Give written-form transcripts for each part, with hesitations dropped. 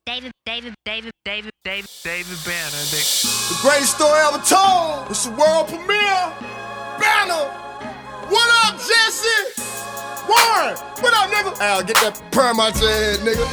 David Banner. The greatest story ever told. It's a world premiere. Banner. What up, Jesse? Warren. What up, nigga? Hey, I'll get that perm out your head, nigga.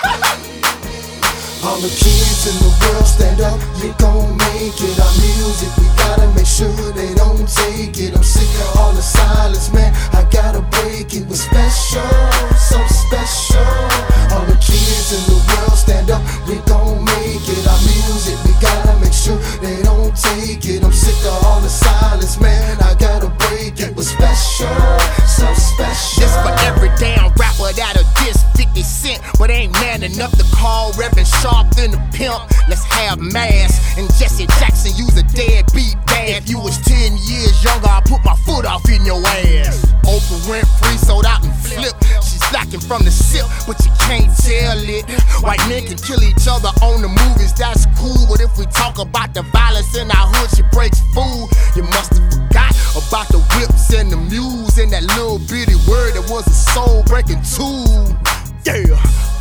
All the kids in the world stand up, you gon' make it. Our music, we gotta make sure they don't take it. I'm sick of all the silence, man, I gotta break it. We're special, so special. All the kids in the world stand up, we gon' make it. Our music, we gotta make sure they don't take it. I'm sick of all the silence, man, I gotta break it. We're special, so special. This for every damn rapper that'll diss 50 Cent, but ain't man enough to call Reverend Sharp than the pimp. Let's have mass. And Jesse Jackson use a deadbeat dad. If you was 10 years younger, I put my foot off in your ass. Oprah Winfrey sold out and flipped. She's slacking from the sip, but you can't tell it. White men can kill each other on the movies, that's cool. But if we talk about the violence in our hood, she breaks food. You must have forgot about the whips and the mules and that little bitty word that was a soul-breaking tool. Yeah,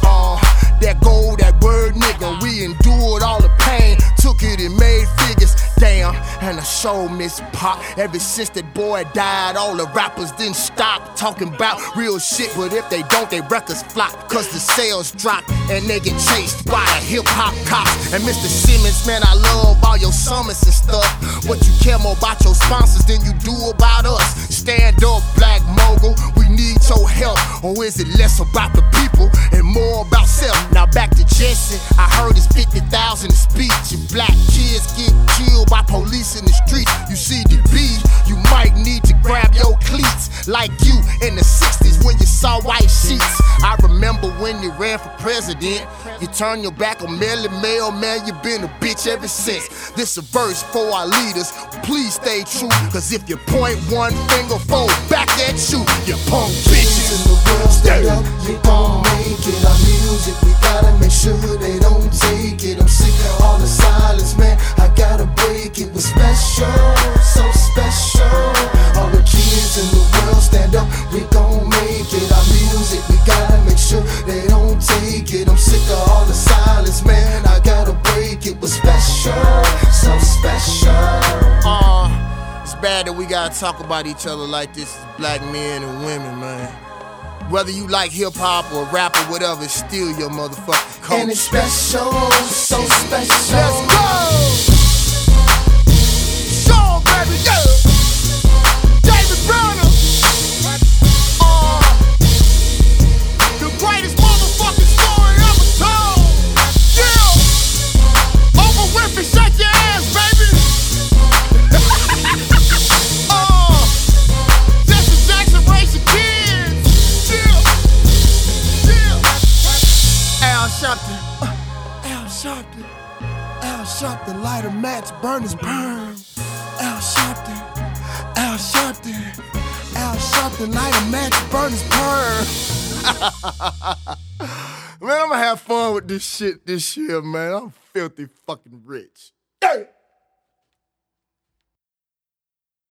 that gold, that word, nigga. We endured all the pain, took it and made figures. Damn, and the show miss Pop. Ever since that boy died, all the rappers didn't stop talking about real shit. But if they don't, they records flop, cause the sales drop and they get chased by the hip-hop cops. And Mr. Simmons, man, I love all your summits and stuff, but you care more about your sponsors than you do about us. Stand up, black mogul, we need your help. Or is it less about the people and more about self? Now back to Jesse, I heard it's 50,000 a speech. If black kids get killed by police in the streets, you see the B, you might need to grab your cleats. Like you in the 60s when you saw white sheets. I remember when you ran for president, you turned your back on Melly Mel, man, you been a bitch ever since. This a verse for our leaders, please stay true, cause if you point one finger forward back at you, you punk bitches. In the world stand up, you gon' make it. Our music, we gotta make sure they don't take it. I'm sick of all the silence, man, I gotta break it. We're special, so special. All the kids in the world stand up, we gon' make it. Our music, we gotta make sure they don't take it. I'm sick of all the silence, man, I gotta break it. We're special, so special. It's bad that we gotta talk about each other like this as black men and women, man. Whether you like hip-hop or rap or whatever, it's still your motherfucking culture. And it's special, so special. Let's go! Show 'em, baby, yeah! David Banner! The greatest motherfucking story ever told! Yeah! Oprah Winfrey, shake your ass, baby! Jesse Jackson, raise your kids! Yeah! Al Sharpton. Al Sharpton, light a match, burn his perm. Al Sharpton, light a match, burn his perm. Man, I'm gonna have fun with this shit this year, man. I'm filthy fucking rich.